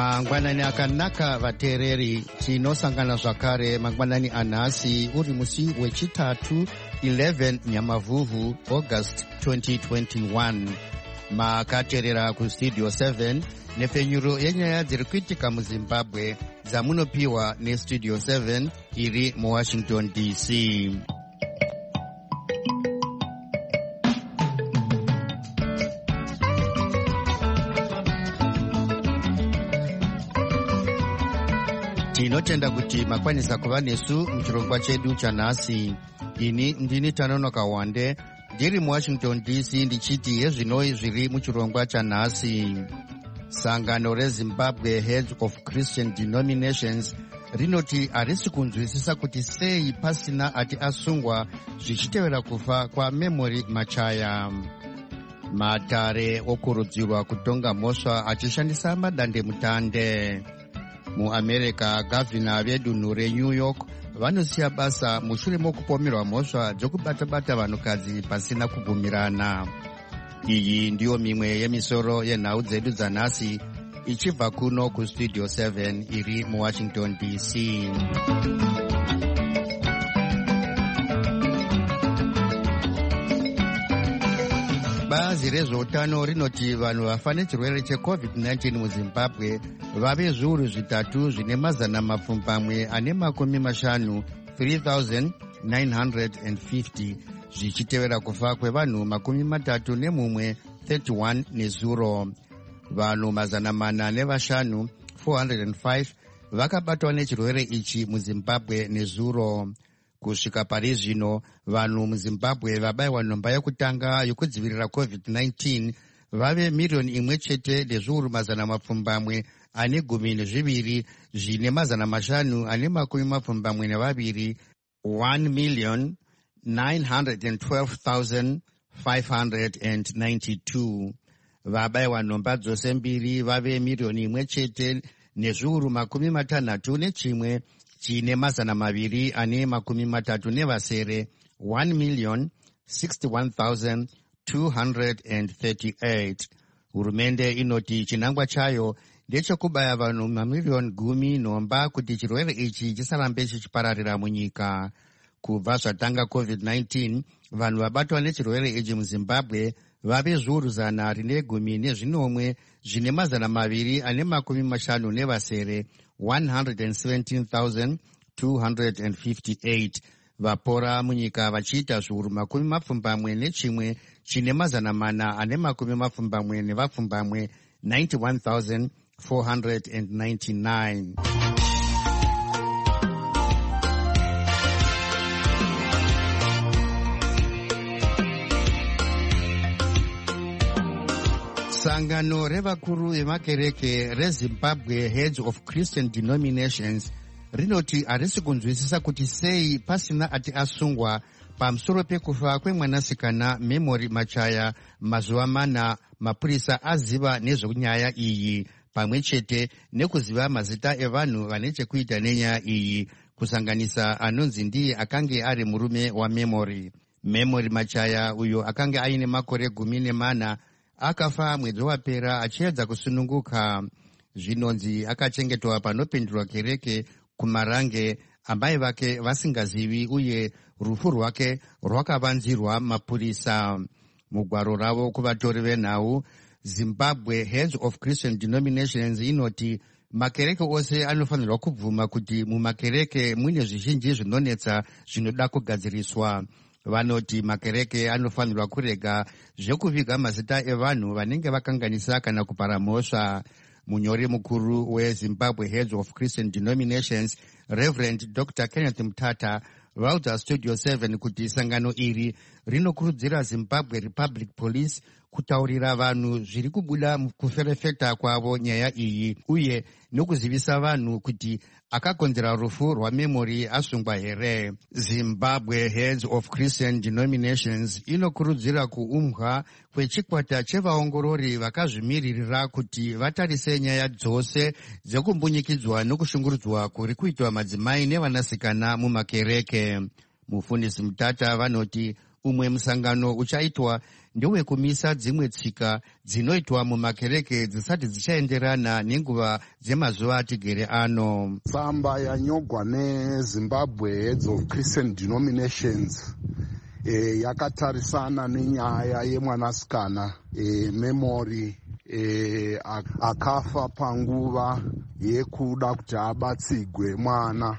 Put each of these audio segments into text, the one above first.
mangwanani akanaka vateereri, tinosangana zvakare mangwanani anhasi uri musi wechitatu 11 Nyamavhuvhu August 2021. Makateerera kustudio 7 nepfenyuro yenyaya dziri kuitika muZimbabwe dzamunopiwa nestudio 7 iri muWashington DC. Tinotenda kuti makwanisa kuva nesu muchirongwa chedu chanhasi. Ini ndini Tanonoka Wande, ndiri muWashington DC, ndichiti yezvinoi zviri muchirongwa chanhasi. Sangano reZimbabwe Heads of Christian Denominations rinoti harisi kunzwisisa kuti sei pasina ati asungwa zvichitevera kufa kwaMemory Machaya. Matare okurudzirwa kutonga mhosva achishandisa madandemutande. MuAmerica, gavhina vedunhu reNew York vanosiya basa mushure mokupomerwa mhosva dzokubata-bata vanhukadzi pasina kubvumirana. Iyi ndiyo mimwe yemisoro yenhau dzedu dzanhasi, ichibva kuno kustudio 7 iri muWashington DC. Bazi rezveutano rinoti vanhu vafa nechirwere cheCovid-19 muZimbabwe vave zviuru zvitatu zvine mazana mapfumbamwe ane makumi mashanu 3,950 zvichitevera kufa kwevanhu makumi matatu nemumwe 31 nezuro. Vanhu mazana mana nevashanu 405 vakabatwa nechirwere ichi muZimbabwe nezuro. Kusvika pari zvino, vanhu muZimbabwe vabayiwa nhomba yekutanga yokudzivirira COVID-19 vave miriyoni imwe chete nezviuru mazana mapfumbamwe ane 12 zvine mazana mashanu ane makumi mapfumbamwe nevaviri 1,912,592. Vabayiwa nhomba dzose mbiri vave miriyoni imwe chete nezviuru makumi matanhatu nechimwe chine mazana maviri ane makumi matatu nevasere 1,061,238. Hurumende inoti chinangwa chayo ndechekubaya vanhu mamiriyoni 10 nhomba kuti chirwere ichi chisarambe chichipararira munyika. Kubva zvatanga COVID-19, vanhu vabatwa nechirwere ichi muZimbabwe vave zviuru 119 zvine mazana maviri ane makumi mashanu nevasere 117,258. Vapora munyika vachiita zviuru makumi mapfumbamwe nechimwe chine mazana mana ane makumi mapfumbamwe nevapfumbamwe 91,499. Sangano revakuru vemakereke reZimbabwe Heads of Christian Denominations rinoti harisi kunzwisisa kuti sei pasina ati asungwa pamusoro pekufa kwemwanasikana Memory Machaya mazuva mana mapurisa aziva nezvenyaya iyi, pamwe chete nekuziva mazita evanhu vane chekuita nenyaya iyi, kusanganisa anonzi ndiye akange ari murume waMemory. Memory Machaya, uyo akange aine makore 14, akafa mwedzi wapera achiedza kusununguka. Zvinonzi akachengetwa panopindurwa kereke kuMarange, amai vake vasingazivi, uye rufu rwake rwakavanzirwa mapurisa. Mugwaro ravo kuvatori venhau, Zimbabwe Heads of Christian Denominations inoti makereke ose anofanirwa kubvuma kuti mumakereke mune zvizhinji zvinonetsa zvinoda kugadziriswa. Vanoti makereke anofanirwa kurega zvekuviga mazita evanhu vanenge vakanganisa kana kupara mhosva. Munyori mukuru weZimbabwe Heads of Christian Denominations, Reverend Dr. Kenneth Mutata, vaudza Studio 7 kuti sangano iri rinokurudzira Zimbabwe Republic Police kutaurira vanhu zviri kubuda kuferefeta kwavo nyaya iyi, uye nokuzivisa vanhu kuti akakonzera rufu rwaMemory asungwa here. Zimbabwe Heads of Christian Denominations inokurudzira kuumbwa kwechikwata chevaongorori vakazvimiririra kuti vatarise nyaya dzose dzekumbunyikidzwa nokushungurudzwa kuri kuitwa madzimai nevanasikana mumakereke. Mufundisi Mutata vanoti umwe musangano uchaitwa ndewekumisa dzimwe tsika dzinoitwa mumakereke dzisati dzichaenderana nenguva dzemazuva atigere ano. Tsamba yanyogwa neZimbabwe Heads of Christian Denominations yakatarisana nenyaya yemwanasikana Memory akafa panguva yekuda kuti abatsigwe mwana.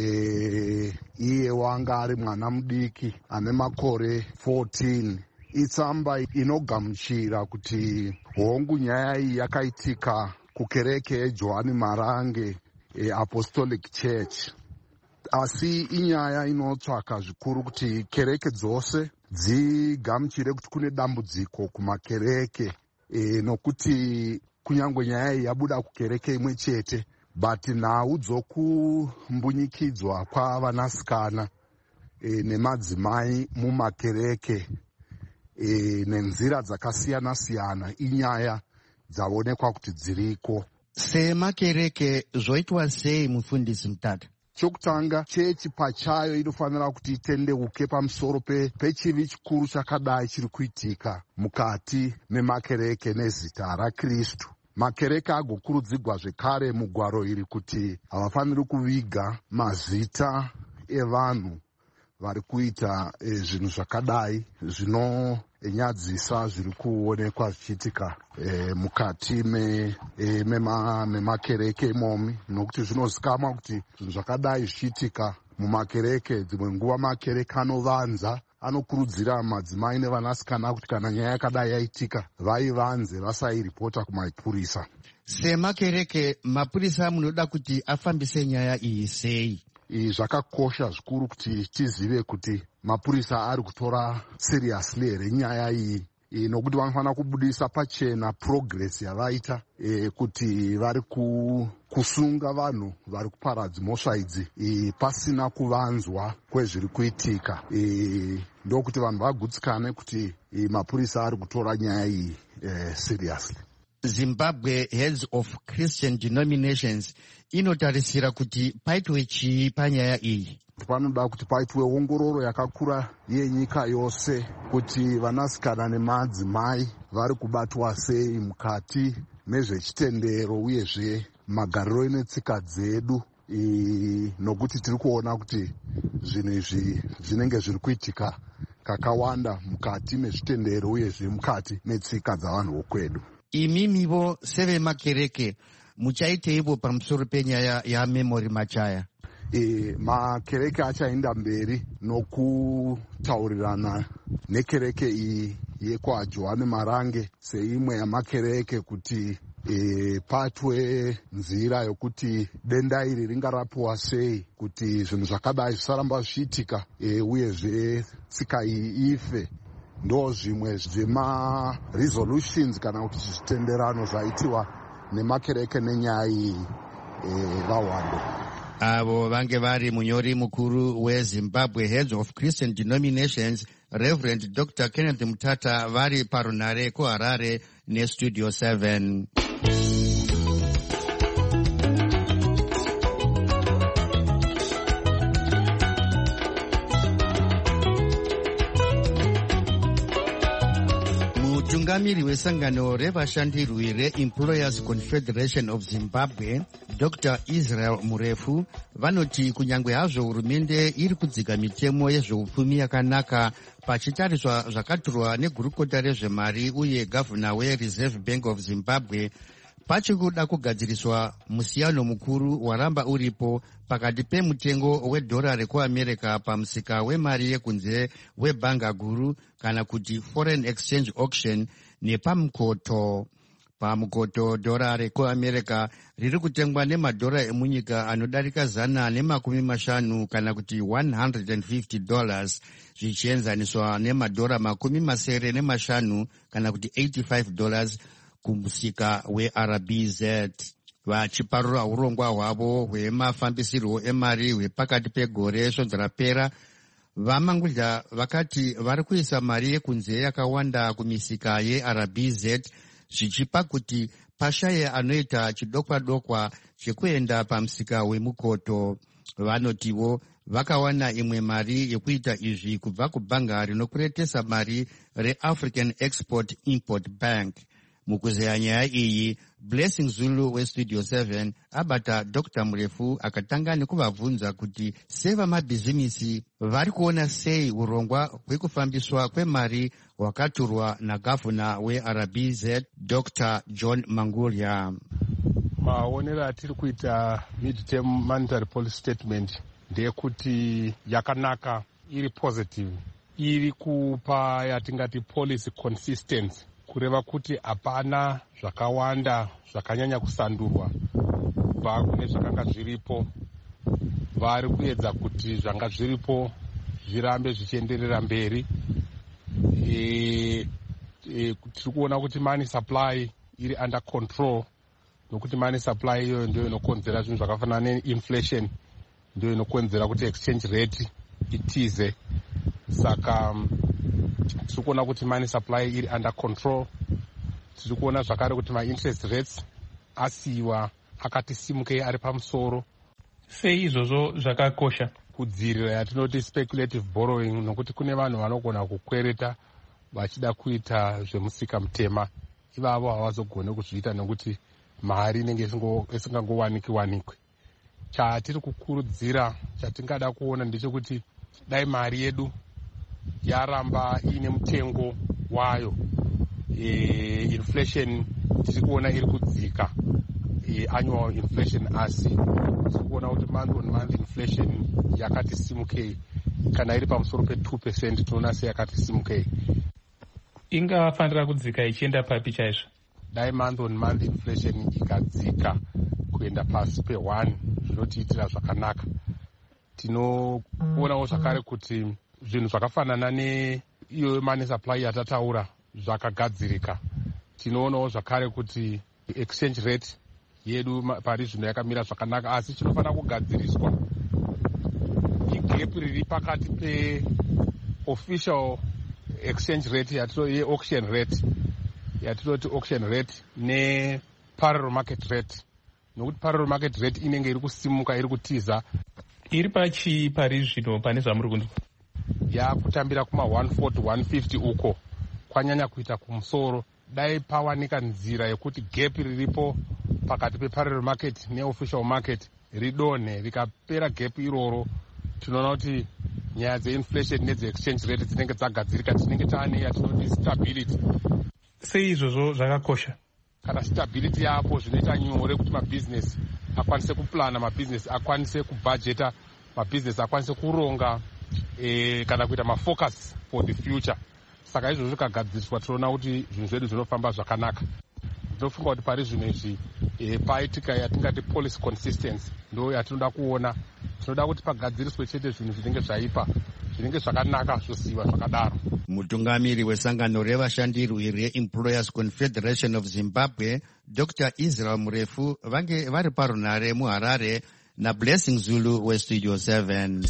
Iye wanga ari mwana mudiki ane makore 14. Itsamba inogamuchira kuti hongu nyaya iyi yakaitika kukereke yeJohani Marange Apostolic Church. Asi inyaya inotsvaka zvikuru kuti kereke dzose dzigamuchire kuti kune dambudziko kumakereke, nokuti kunyangwe nyaya iyi yabuda kukereke imwe chete, but nhau dzokumbunyikidzwa kwavanasikana nemadzimai mumakereke nenzira dzakasiyana-siyana inyaya dzaonekwa kuti dziriko. Semakereke zvoitwa sei mufundisi Mutata? Chokutanga, chechi pachayo inofanira kuti itendeuke pamusoro pechivi chikuru chakadai chiri kuitika mukati memakereke nezita raKristu. Makereke agokurudzirwa zvekare mugwaro iri kuti havafaniri kuviga mazita evanhu vari kuita zvinhu zvakadai zvinonyadzisa zviri kuonekwa zvichiitika mukati memakereke imomi, nokuti zvinozikamwa kuti zvinhu zvakadai zvichiitika mumakereke dzimwe nguva makereke anovanza, anokurudzira madzimai nevanasikana kuti kana nyaya yakadai yaitika vaivanze vasairipota kumapurisa. Semakereke mapurisa munoda kuti afambise nyaya iyi sei? Zvakakosha zvikuru kuti tizive kuti mapurisa ari kutora seriously here nyaya iyi, nokuti vanofanira kubudisa pachena progress yavaita kuti vari kusunga vanhu vari kuparadza mhosva idzi pasina kuvanzwa kwezviri kuitika. Ndokuti vanhu vagutsikane kuti mapurisa ari kutora nyaya iyi seriously. Zimbabwe Heads of Christian Denominations inotarisira kuti paitwe chii panyaya iyi? Panoda kuti paitwe ongororo yakakura yenyika yose kuti vanasikana nemadzimai vari kubatwa sei mukati mezvechitendero uyezve magariro netsika dzedu, nokuti tiri kuona kuti zvinhu izvi zvinenge zviri kuitika kakawanda mukati mezvitendero uyezve mukati metsika dzavanhu vokwedu. Imimivo sevemakereke muchaiteivo pamusoro penyaya yaMemory Machaya? Makereke achaenda mberi nokutaurirana nekereke iyi yekwaJohani Marange seimwe yamakereke kuti patwe nzira yokuti denda iri ringarapiwa sei, kuti zvinhu zvakadai zvisaramba zvichiitika uyezve tsika iyi ife. Ndo zvimwe zvema-resolutions kana kuti zvitenderano zvaitiwa nemakereke nenyaya iyi vawanda. Avo vange vari munyori mukuru weZimbabwe Heads of Christian Denominations, Reverend Dr. Kenneth Mutata, vari parunare kuHarare neStudio 7. Mutungamiri wesangano revashandirwi reEmployers Confederation of Zimbabwe, Dr. Israel Murefu, vanoti kunyangwe hazvo hurumende iri kudzika mitemo yezveupfumi yakanaka pachitariswa zvakaturwa negurukota rezvemari uye gavhuna weReserve Bank of Zimbabwe, pachikuda kugadziriswa musiyano mukuru waramba uripo pakati pemutengo wedhora rekuAmerica pamusika wemari yekunze webhanga guru kana kuti foreign exchange auction nepamukoto. Pamukoto dhora rekuAmerica riri kutengwa nemadhora emunyika anodarika 150 kana kuti $150 zvichienzaniswa nemadhora 75 kana kuti $85 kumusika weRBZ. Vachiparura urongwa hwavo hwemafambisirwo emari hwepakati pegore svonzo rapera, vamangudya vakati vari kuisa mari yekunze yakawanda kumisika yeRBZ zvichipa kuti pashaye anoita chidokwa-dokwa chekuenda pamusika wemukoto. vanotiwo vakawana imwe mari yekuita izvi kubva kubhanga rinokuretesa mari reAfrican Export Import Bank. Mukuzeya nyaya iyi, Blessing Zulu weStudio 7 abata Dr. Murefu akatanga nekuvabvunza kuti sevamabhizimisi vari kuona sei urongwa hwekufambiswa kwemari hwakaturwa nagavhuna weRBZ Dr. John Mangulya. Maonero atiri kuita mid-term monetary policy statement ndeyekuti yakanaka, iri positive, iri kupa yatingati policy consistency, kureva kuti hapana zvakawanda zvakanyanya kusandurwa kubva kune zvakanga zviripo. Vari kuedza kuti zvanga zviripo zvirambe zvichienderera mberi. Tiri kuona kuti money supply iri under control, nokuti money supply iyoyo ndio inokonzera zvinhu zvakafanana neinflation, ndio inokonzera kuti exchange rate itize. Saka tiri kuona kuti money supply iri under control. Tiri kuona zvakare kuti ma-interest rates asiyiwa akati simukei ari pamusoro. Sei izvozvo zvakakosha? Kudzivirira yatinoti speculative borrowing, nokuti kune vanhu vanogona kukwereta vachida kuita zvemusika mutema. Ivavo havazogone kuzviita nekuti mari inenge isingangowanikwi. Chatiri kukurudzira, chatingada kuona ndechekuti dai mari yedu yaramba ine mutengo wayo, inflation tiri kuona iri kudzika, annual inflation, asi tiri kuona kuti month on month inflation yakati simukei. Kana iri pamusoro pe2% tinoona seyakati simukei. Ingafanira kudzika ichienda papi chaizvo? Dai month on month inflation ikadzika kuenda pasi pe1 zvinotiitira zvakanaka. Tinoonawo zvakare kuti zvinhu zvakafanana neiyo money supply yatataura zvakagadzirika. Tinoonawo zvakare kuti exchange rate yedu pari zvino yakamira zvakanaka, asi chinofanira kugadziriswa igap riri pakati pe-official exchange rate ye-auction rate yatinoti auction rate ne-parallel market rate, nokuti parallel market rate inenge iri kusimuka, iri kutiza. Iri pachi pari zvino pane zvamuri kunzwa? Yakutambira kuma 140 150 uko, kwanyanya kuita kumusoro. Dai pawanika nzira yekuti gap riripo pakati pe-parallel market ne-official market ridonhe, rikapera gap iroro, tinoona kuti nyaya dze-inflation nedze-exchange rate dzinenge dzagadzirika, tinenge taane yatinoti stability. Sei izvozvo zvakakosha? Kana stability yapo zvinoita nyore kuti mabhizinesi akwanise kuplana, mabhizinesi akwanise kubhajeta, mabhizinesi akwanise kuronga kana kuita mafocus for the future. Saka izvozvo zvikagadziriswa tinoona kuti zvinhu zvedu zvinofamba zvakanaka. Ndinofunga kuti pari zvino izvi paitika yatingati policy consistency ndo yatinoda kuona. Tinoda kuti pagadziriswe chete zvinhu zvinenge zvaipa, zvinenge zvakanaka zvosiyiwa zvakadaro. Mutungamiri wesangano revashandiri reEmployers Confederation of Zimbabwe Dr. Israel Murefu vange vari parunare muHarare naBlessing Zulu weStudio 7.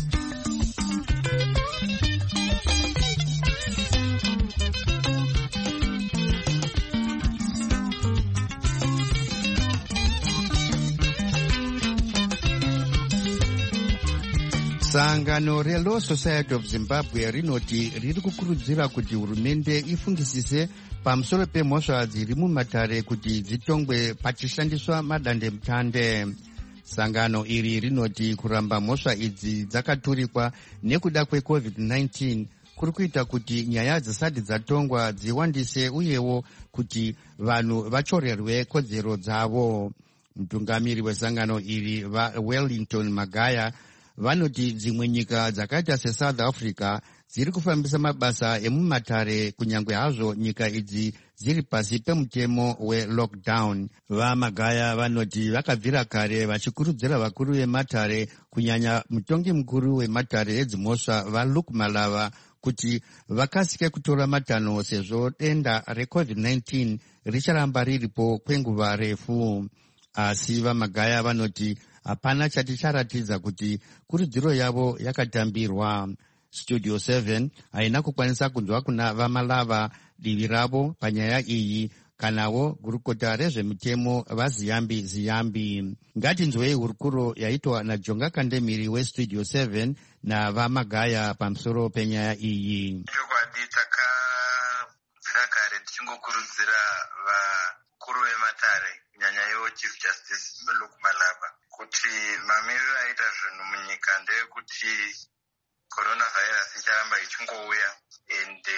Sangano reLaw Society of Zimbabwe rinoti riri kukurudzira kuti hurumende ifungisise pamusoro pemhosva dziri mumatare kuti dzitongwe pachishandiswa madandemutande. Sangano iri rinoti kuramba mhosva idzi dzakaturikwa nekuda kweCovid-19 kuri kuita kuti nyaya dzisati dzatongwa dziwandise uyewo kuti vanhu vachorerwe kodzero dzavo. Mutungamiri wesangano iri Wellington Magaya vanoti dzimwe nyika dzakaita seSouth Africa dziri kufambisa mabasa emumatare kunyange hazvo nyika idzi dziri pasi pemutemo welockdown. VaMagaya vanoti vakabvira kare vachikurudzira vakuru vematare kunyanya mutongi mukuru wematare edzimhosva vaLuke Malava kuti vakasike kutora matanho sezvo denda reCovid-19 richaramba riripo kwenguva refu. Asi VaMagaya vanoti hapana chati charatidza kuti kurudziro yavo yakatambirwa. Studio 7 haina kukwanisa kunzwa kuna VaMalava divi ravo panyaya iyi kanawo gurukota rezvemitemo vaziyambi. Ngatinzwei hurukuro yaitwa naJonga Kandemiri weStudio 7 navaMagaya pamusoro penyaya iyi. Chokwadi takabvira kare tichingokurudzira vakuru vematare kunyanyayo Chief Justice Meluku Malaba kuti mamiriro aita zvinhu munyika ndeyekuti coronavirus icharamba ichingouya ende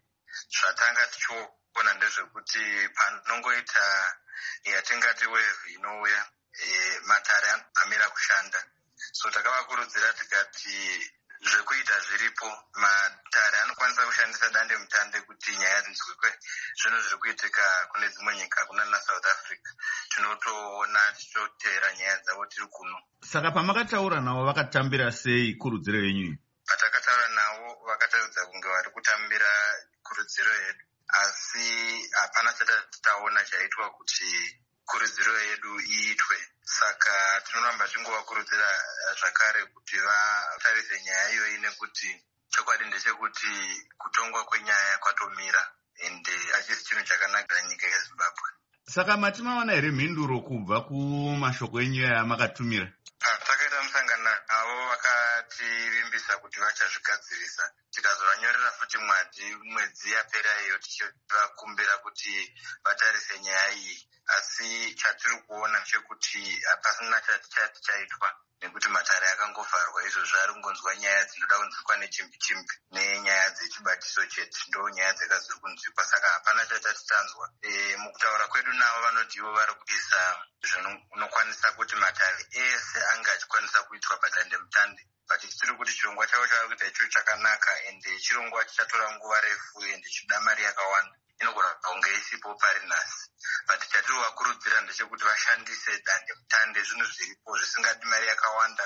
zvatanga tichiona ndezvekuti panongoita yatingati wave inouya matare amira kushanda. So takavakurudzira tikati zvekuita zviripo, matare anokwanisa kushandisa dande mutande kuti nyaya dzinzwikwe. Zvinhu zviri kuitika kune dzimwe nyika kunana South Africa tinotoona tichitotera nyaya dzavo tiri kuno. Saka pamakataura navo vakatambira sei kurudziro yenyu? Patakataura navo vakataridza kunge vari kutambira kurudziro yedu, asi hapana chatataona chaitwa kuti kurudziro yedu iitwe. Saka tinoramba tingovakurudzira zvakare kuti vatarise nyaya iyoyi, nekuti chokwadi ndechekuti kutongwa kwenyaya kwatomira ende hachisi chinhu chakanakira nyika yeZimbabwe. Saka mati maona here mhinduro kubva kumashoko enyu amakatumira? Patakaita musangano navo vakativimbisa kuti vachazvigadzirisa. Tikazovanyorera futi mwedzi yapera iyo tichivakumbira kuti vatarise nyaya iyi, asi chatiri kuona chekuti hapasina chati chaitwa nekuti matare akangovharwa. Izvozvo ari kungonzwa nyaya dzinoda kunzwikwa nechimbi-chimbi nenyaya dzechibatiso chete, ndo nyaya dzakaziri kunzwikwa. Saka hapana chatati tanzwa. Mukutaura kwedu navo vanoti ivo vari kuisa zvinokwanisa kuti matare ese anga achikwanisa kuitwa padande mutande. Tiri kuti chirongwa chavo chavari kuita icho chakanaka ende chirongwa chichatora nguva refu ende chida mari yakawanda. Inogona kunge isipo pari nhasi. But chatiri kuvakurudzira ndechekuti vashandise dande mutande, zvinhu zviripo zvisingadi mari yakawanda,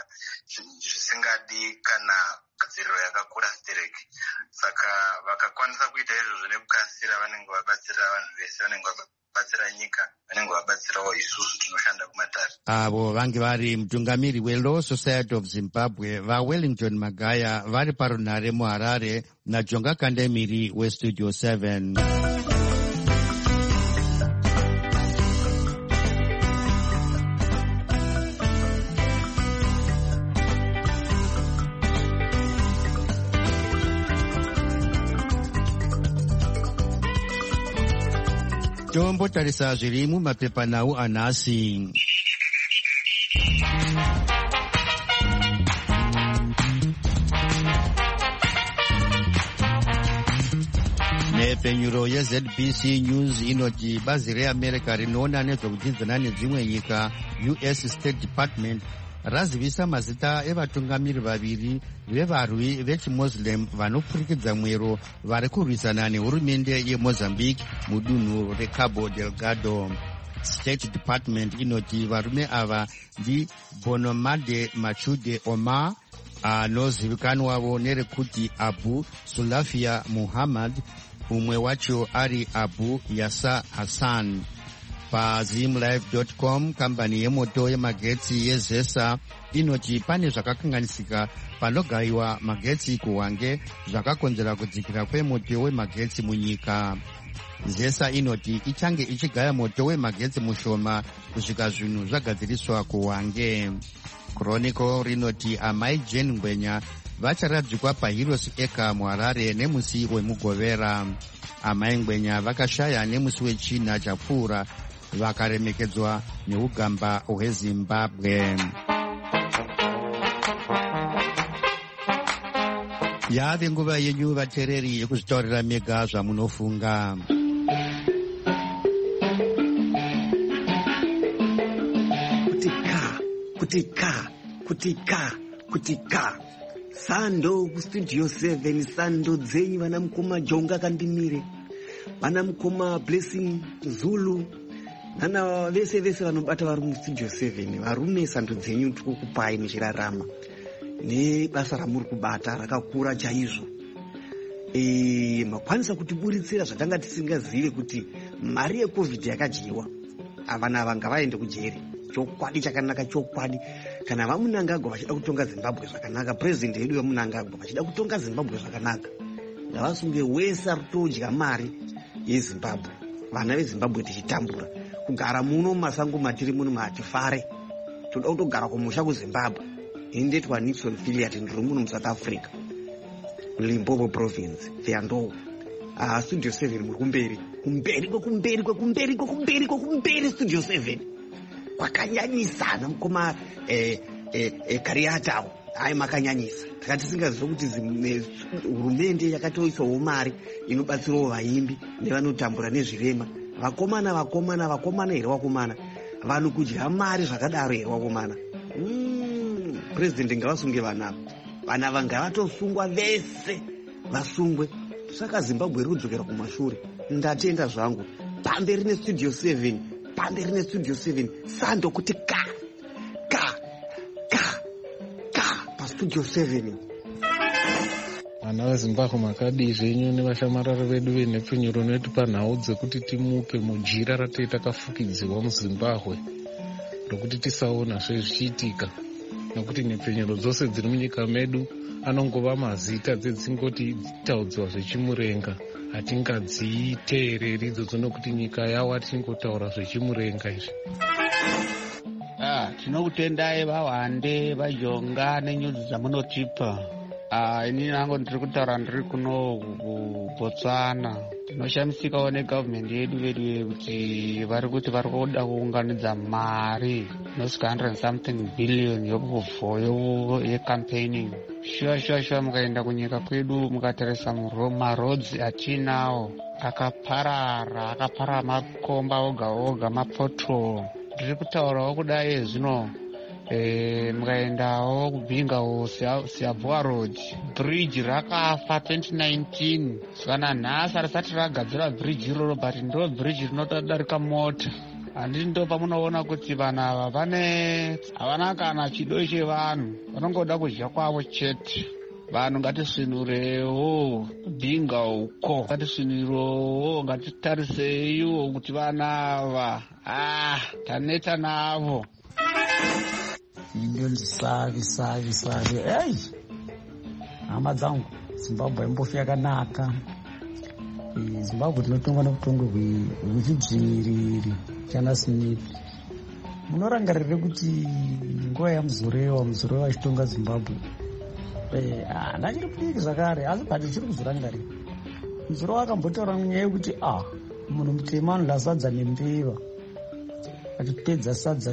zvisingadi kana gadziriro yakakura stereki. Saka vakakwanisa kuita izvozvo nekukasira vanenge vabatsira vanhu vese, vanenge vabatsira nyika, vanenge vabatsirawo isusu tinoshanda kumatare. Avo vange vari mutungamiri weLaw Society of Zimbabwe vaWellington Magaya vari parunhare muHarare naJonga Kandemiri weStudio 7. Tombotarisa zviri mumapepanhau anhasi. Nepenyuro yeZBC News inoti bazi reAmerica rinoona nezvekudyidzana nedzimwe nyika US State Department razivisa mazita evatungamiri vaviri vevarwi vechiMuslim vanopfurikidza mwero vari kurwisana nehurumende yeMozambique mudunhu reCabo Delgado. State Department inoti varume ava ndi Bonomade Machude Omar anozivikanwavo nerekuti Abu Sulafia Muhammad, umwe wacho ari Abu Yasa Hassan. PaZimLive.com kambani yemoto yemagetsi yeZesa inoti pane zvakakanganisika panogayiwa magetsi kuhwange zvakakonzera kudzikira kwemoto wemagetsi munyika. ZESA inoti ichange ichigaya moto wemagetsi mushoma kusvika zvinhu zvagadziriswa kuhwange. Chronicle rinoti amai Jane Ngwenya vacharadzikwa paHeroes Acre muHarare nemusi wemugovera. Amai Ngwenya vakashaya nemusi wechina chapfuura vakaremekedzwa neugamba hweZimbabwe. Yave nguva yenyu vateereri yekuzvitaurira mega zvamunofunga. Kutika Sando kuStudio 7, Sando dzenyu vana mukoma Jonga Kandemiri, vana mukoma Blessing Zulu, nana vese vanobata vari muStudio 7, varume Sando dzenyu tikukupai muchirarama nebasa ramuri kubata rakakura chaizvo. Makwanisa kutiburitsira zvatanga tisingazive kuti mari yeCovid yakadyiwa. Avana ava ngavaende kujeri. Chokwadi chakanaka chokwadi. Kana vamunangagwa vachida kutonga Zimbabwe zvakanaka, president yedu vamunangagwa vachida kutonga Zimbabwe zvakanaka, ngavasunge wese ari kutodya mari yeZimbabwe vana vezimbabwe tichitambura kugara muno mumasango matiri muno matifare toda kutogara kumusha kuzimbabwe. Indetwa Nixon Philiat ndiri muno muSouth Africa, Limpopo province, Theandou. Studio 7 muri kumberi Studio 7 kwakanyanyisa mukoma Kariatawo. Hai makanyanyisa. Takati singaziva kuti hurumende yakatoisawo mari inobatsirawo vaimbi nevanotambura nezvirema. Vakomana here wakomana. Vanhu kudya mari zvakadaro here wakomana. President ngavasunge vana. Vana vangavatosungwa vese. Vasungwe. Saka Zimbabwe rudzokera kumashure. Ndatenda zvangu. Pamberi neStudio 7. Sando kuti ka paStudio 7. Vana veZimbabwe makadii zvenyu nevashamarara vedu venhepfenyuro notipa nhau dzekuti timuke mujira ratei takafukidziwa muZimbabwe rokuti tisaona zvezvichiitika, nokuti nhepfenyuro dzose dziri munyika medu anongova mazita dzedzingoti taudzwa zvechimurenga. Hatingadziteereri idzodzo nokuti nyika yawo atingotaura zvechimurenga izvi. Tinokutendai vahwande vajonga nenyudzi dzamunotipa. Ini nangu ndiri kutaura ndiri kuno kuBotswana. Tinoshamisikawo negavhmendi yedu kuti vari kuda kuunganidza mari inosvika 100 something billion yecampaigning. Shuwa mukaenda kunyika kwedu mukatarisa marodzi atinawo akapara makomba oga mapotrol. Ndiri kutaurawo kudai zvino mukaendawo kubhingawo Siabua Road, bridge rakafa 2019. Kana nhasi harisati ragadzira bridge iroro, but ndo bridge rinotodarika mota. Handiti ndo pamunoona kuti vanhu ava havana kana chido chevanhu, vanongoda kudya kwavo chete. Vanhu ngatisvinurewo kubhinga uko, ngatisvinurewo, ngatitarisewo kuti vana ava taneta navo. Savi. Hama dzangu, Zimbabwe imbofi yakanaka. Zimbabwe tinotongwa nebutongo hwechidzviriri Chana Smith. Munorangarire kuti nguva yamuzorewa achitonga Zimbabwe. Ndachiri kudiki zvakare, asi bati chiri kuzorangarira. Muzorewa akambotaura nyaya yekuti munhu mutema anodla sadza nembeva. Achipedza sadza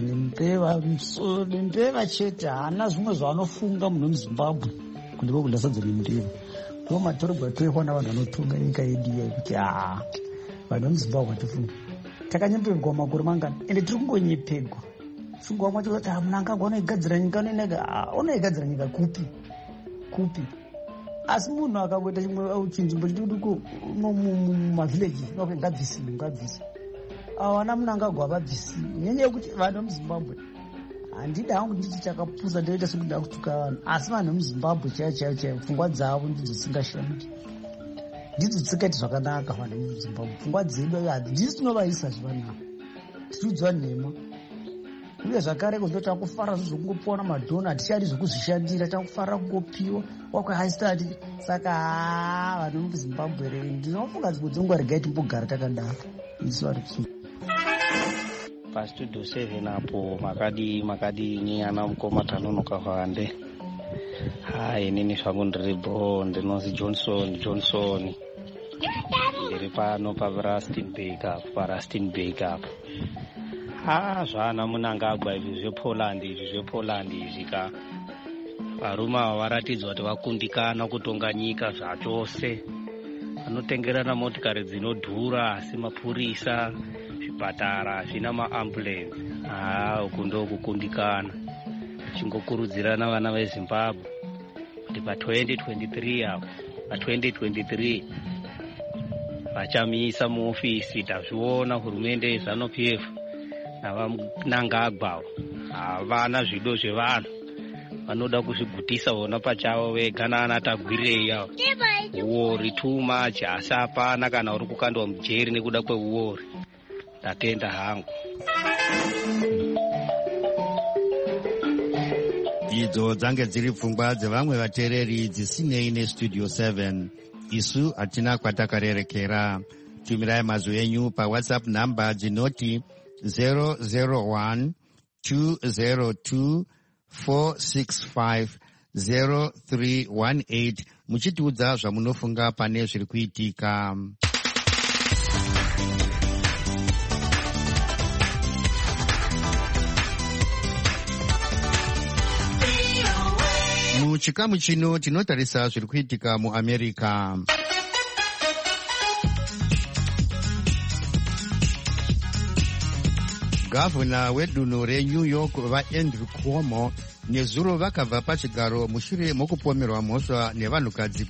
nembeva chete, haana zvimwe zvaanofunga munhu muZimbabwe kunze kwekudla sadza nembeva. Ndo matorogwa atoekwa navanhu vanotonga nyika yedu iya yekuti vanhu vemuZimbabwe hatifunga. Takanyepegwa makore mangana, ende tiri kungonyepegwa. Funga wamwe kuti Mnangagwa unoigadzira nyika unoigadzira nyika kupi. Asi munhu akangoita chimwe chinzvimbo chiduku mumavileji ngabvisi. Vana Mnangagwa vabvisi. Nyenyaya yekuti vanhu vemuZimbabwe, handida hangu nditi chakapusa ndoita sekuda kutuka vanhu, asi vanhu vemuZimbabwe chaivo pfungwa dzavo ndidzo dzisingashandi. Ndidzo dzisikaiti zvakanaka vanhu vemuZimbabwe. Pfungwa dzedu hadzisi tinovaisa zvivanhu. Tiriudzwa nhema. Uye zvakare kunzo takufara zvokungopona madhona, hatichadi zvokuzvishandira, takufara kungopiwa wakwahaisitati. Saka vanhu vemuZimbabwe ndinofunga dzimwe regai timbogara takadaro. Isu vari kusuka. PaStudio 7 apo makadi nyana mukoma tanonoka hwande. Inini zvangu ndiripo, ndinonzi Johnson. Ndiri pano paRustenburg apo. Zvana Mnangagwa izvi zvePoland izvi ka. Varume ava varatidzwa kuti vakundikana kutonga nyika zvachose. Vanotengerana motikari dzinodhura, asi mapurisa, zvipatara zvina maambulensi. Uku ndokukundikana. Chingokurudzirana vana veZimbabwe kuti pa2023 vachamisa muofisi. Tazviona hurumende yeZANU-PF navaMnangagwa havana zvido zvevanhu, vanoda kuzvigutisa vona pachavo vega naanatagwirei avo. Uori too much, asi hapana kana uri kukandwa mujeri nekuda kweuori. Ndatenda hangu. Idzo dzange dziri pfungwa dzevamwe vateereri dzisinei neStudio 7. Isu hatina kwatakarerekera. tumirai mazwi enyu pawhatsapp namba dzinoti 001 202 465 0318 muchitiudza zvamunofunga pane zviri kuitika. Muchikamu chino tinotarisa zviri kuitika muAmerica. Gavana wedunhu reNew York vaAndrew Cuomo nezuro vakabva pachigaro mushure mokupomerwa mhosva nevanhukadzi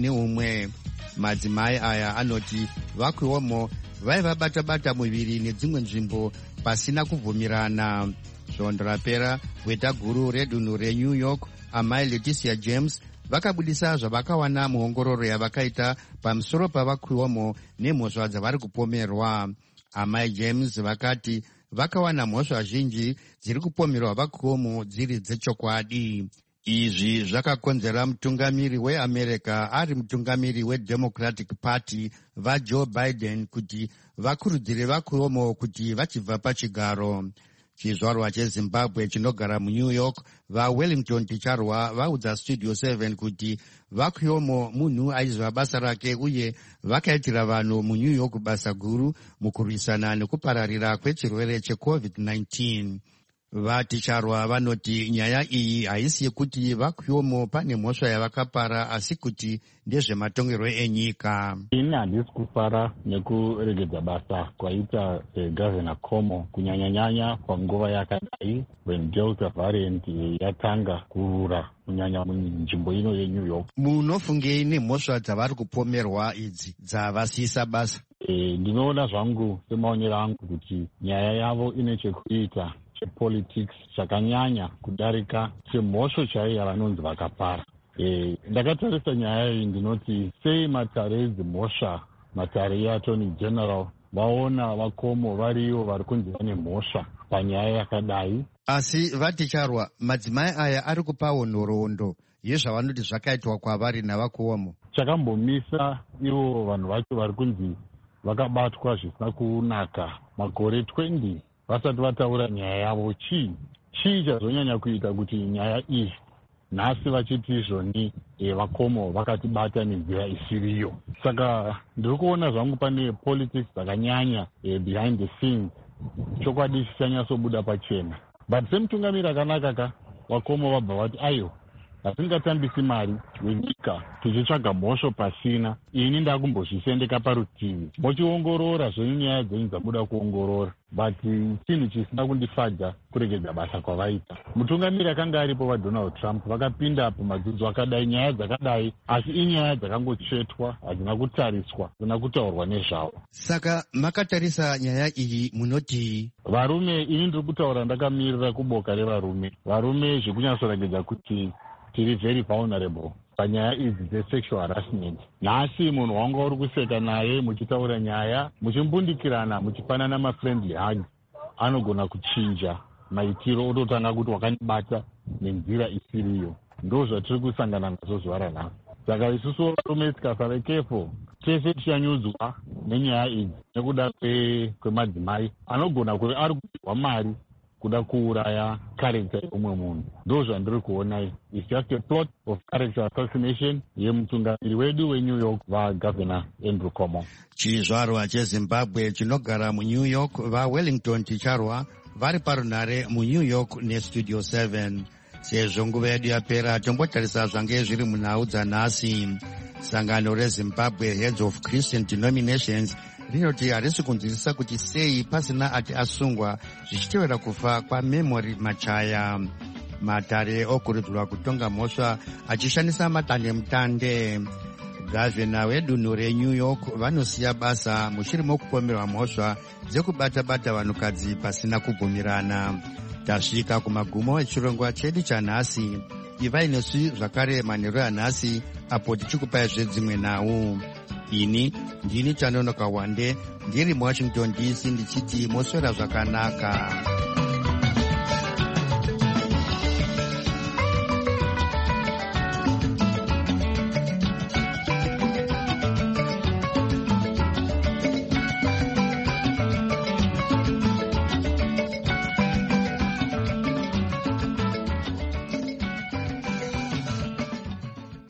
11. Madzimai aya anoti vaCuomo vaiva bata muviri nedzimwe nzvimbo pasina kubvumirana. Svondo rapera gweta guru redunhu reNew York amai Leticia James vakabudisa zvavakawana muongororo yavakaita pamusoro pavaCuomo nemhosva dzavari kupomerwa. Amai James vakati vakawana mhosva zhinji dziri kupomerwa vaCuomo dziri dzechokwadi. Izvi zvakakonzera mutungamiri weAmerica ari mutungamiri weDemocratic Party vaJoe Biden kuti vakurudzire vaCuomo kuti vachibva pachigaro. Chizvarwa cheZimbabwe chinogara muNew York vaWellington Ticharwa vaudza Studio 7 kuti vaCuomo munhu aiziva basa rake uye vakaitira vanhu muNew York basa guru mukurwisana nekupararira kwechirwere cheCovid-19. VaTicharwa vanoti nyaya iyi haisi yekuti vaCuomo pane mhosva yavakapara asi kuti ndezvematongerwo enyika. Ini handisi kufara nekuregedza basa kwaita Governor Cuomo kunyanya-nyanya panguva yakadai when Delta variant yatanga kurura kunyanya munzvimbo ino yeNew York. Munofungei nemhosva dzavari kupomerwa idzi dzavasisa basa? Ndinoona zvangu semaonero angu kuti nyaya yavo ine chekuita politics chakanyanya kudarika semhosvo chaiyo yavanonzi vakapara. Ndakatarisa nyaya iyi ndinoti sei matare edzimhosva, matare eattorney general vaona vaCuomo variyo vari kunzi vane mhosva panyaya yakadai. Asi vaTicharwa, madzimai aya ari kupawo nhoroondo yezvavanoti zvakaitwa kwavari navaCuomo. Chakambomisa ivo vanhu vacho vari kunzi vakabatwa zvisina kunaka makore 20 vasati vataura nyaya yavo. Chii chazonyanya kuita kuti nyaya iyi nhasi vachiti izvoni vaCuomo vakatibata nenzira isiriyo? Saka ndiri kuona zvangu pane politics dzakanyanya behind the scenes, chokwadi chichanyatsobuda pachena. But semutungamiri akanaka ka vaCuomo vabva vati aiyo hatingatambisi mari wenyika tichitsvaga mhosvo pasina, ini ndakumbozvisendeka parutivi mochiongorora zvenyu nyaya dzenyu dzabuda kuongorora, but chinhu chisina kundifadza kuregedza basa kwavaita. Mutungamiri akanga aripo vaDonald Trump vakapinda pamadzudzu akadai nyaya dzakadai, asi inyaya dzakangotsvetwa, hadzina kutariswa, hadzina kutaurwa nezvavo. Saka makatarisa nyaya iyi munoti? Varume, ini ndiri kutaura ndakamirira kuboka revarume. Varume zvekunyatsoregedza kuti tiri very vulnerable panyaya idzi dzesexual harassment. Nhasi munhu wanga uri kuseka naye muchitaura nyaya, muchimbundikirana, muchipanana mafriendly hug, anogona kuchinja maitiro ototanga kuti wakandibata nenzira isiriyo. Ndo zvatiri kusangana nazo zuva ranhasi. Saka isusu varume tikasave careful, tese tichanyudzwa nenyaya idzi nekuda kwemadzimai anogona kuti ari kupiwa mari kuda kuuraya character yeumwe munhu. Ndo zvandiri kuona it's just a plot of character assassination yemutungamiri wedu weNew York vaGovernor Andrew Cuomo. Chizvarwa cheZimbabwe chinogara muNew York vaWellington Ticharwa vari parunhare muNew York neStudio 7. Sezvo nguva yedu yapera tombotarisa zvange zviri munhau dzanhasi. Sangano reZimbabwe Heads of Christian Denominations rinoti harisi kunzwisisa kuti sei pasina ati asungwa zvichitevera kufa kwaMemory Machaya. Matare okurudzirwa kutonga mhosva achishandisa madandemutande. Gavana wedunhu reNew York vanosiya basa mushure mokupomerwa mhosva dzekubata-bata vanhukadzi pasina kubvumirana. Tasvika kumagumo echirongwa chedu chanhasi. Ivai nesu zvakare manheru anhasi apo tichikupai zvedzimwe nhau. Ini ndini Chanonoka Wande ndiri muWashington DC ndichiti moswera zvakanaka.